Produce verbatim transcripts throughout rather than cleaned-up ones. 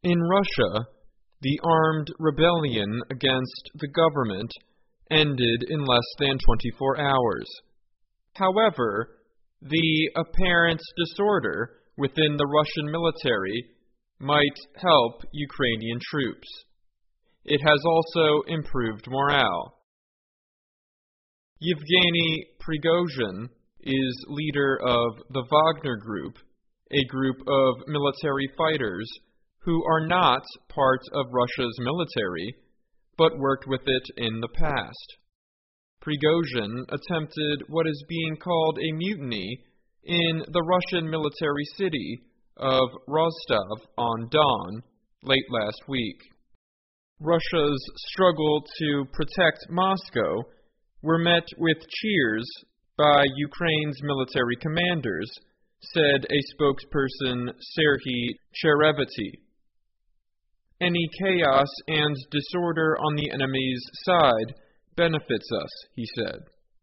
In Russia, the armed rebellion against the government ended in less than twenty-four hours. However, the apparent disorder within the Russian military might help Ukrainian troops. It has also improved morale. Yevgeny Prigozhin is leader of the Wagner Group, a group of military fighters who are not part of Russia's military, but worked with it in the past. Prigozhin attempted what is being called a mutiny in the Russian military city of Rostov-on-Don late last week. Russia's struggle to protect Moscow were met with cheers by Ukraine's military commanders, said a spokesperson Serhiy Cherevity. Any chaos and disorder on the enemy's side benefits us, he said.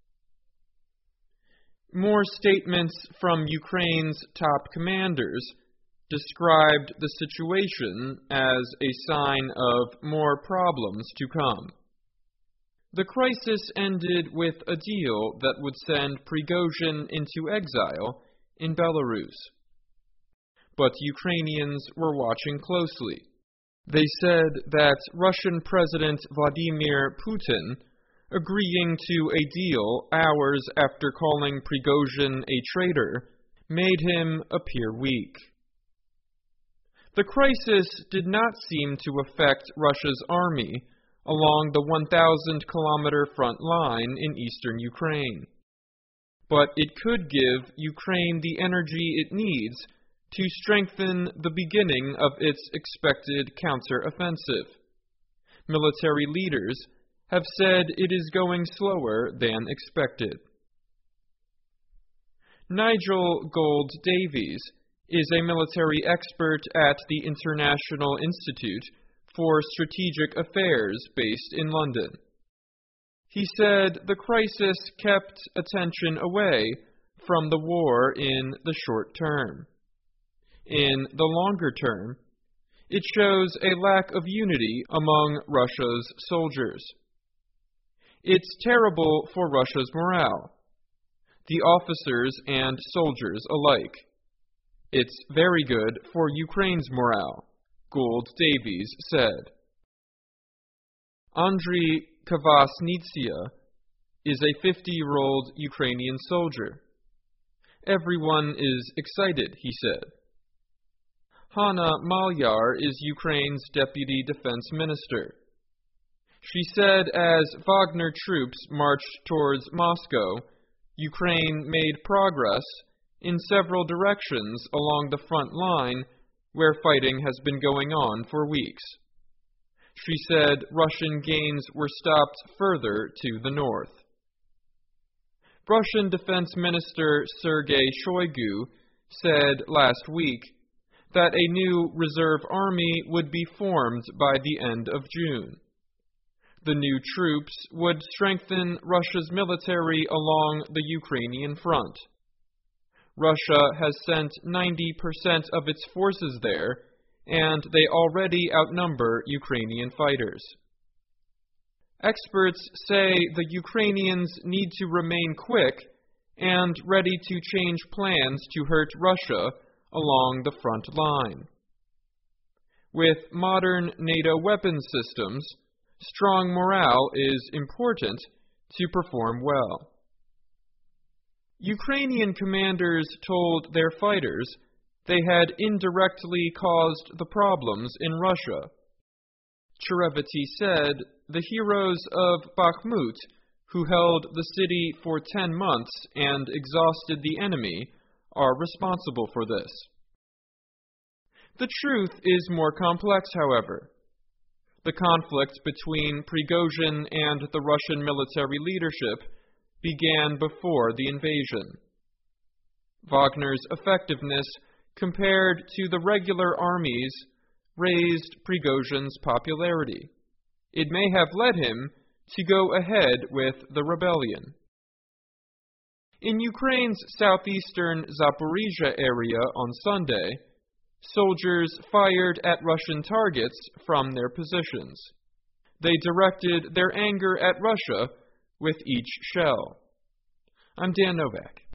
More statements from Ukraine's top commanders described the situation as a sign of more problems to come. The crisis ended with a deal that would send Prigozhin into exile in Belarus. But Ukrainians were watching closely. They said that Russian President Vladimir Putin, agreeing to a deal hours after calling Prigozhin a traitor, made him appear weak. The crisis did not seem to affect Russia's army along the one thousand kilometer front line in eastern Ukraine. But it could give Ukraine the energy it needs to strengthen the beginning of its expected counter-offensive. Military leaders have said it is going slower than expected. Nigel Gold Davies is a military expert at the International Institute for Strategic Affairs based in London. He said the crisis kept attention away from the war in the short term. In the longer term, it shows a lack of unity among Russia's soldiers. It's terrible for Russia's morale, the officers and soldiers alike. It's very good for Ukraine's morale, Gold Davies said. Andriy Kvasnitsia is a fifty-year-old Ukrainian soldier. Everyone is excited, he said. Hanna Malyar is Ukraine's deputy defense minister. She said as Wagner troops marched towards Moscow, Ukraine made progress in several directions along the front line where fighting has been going on for weeks. She said Russian gains were stopped further to the north. Russian Defense Minister Sergei Shoigu said last week that a new reserve army would be formed by the end of June. The new troops would strengthen Russia's military along the Ukrainian front. Russia has sent ninety percent of its forces there, and they already outnumber Ukrainian fighters. Experts say the Ukrainians need to remain quick and ready to change plans to hurt Russia along the front line. With modern NATO weapons systems, strong morale is important to perform well. Ukrainian commanders told their fighters they had indirectly caused the problems in Russia. Cherevity said the heroes of Bakhmut, who held the city for ten months and exhausted the enemy, are responsible for this. The truth is more complex, however. The conflict between Prigozhin and the Russian military leadership began before the invasion. Wagner's effectiveness compared to the regular armies raised Prigozhin's popularity. It may have led him to go ahead with the rebellion. In Ukraine's southeastern Zaporizhia area on Sunday, Soldiers fired at Russian targets from their positions. They directed their anger at Russia with each shell. I'm Dan Novak.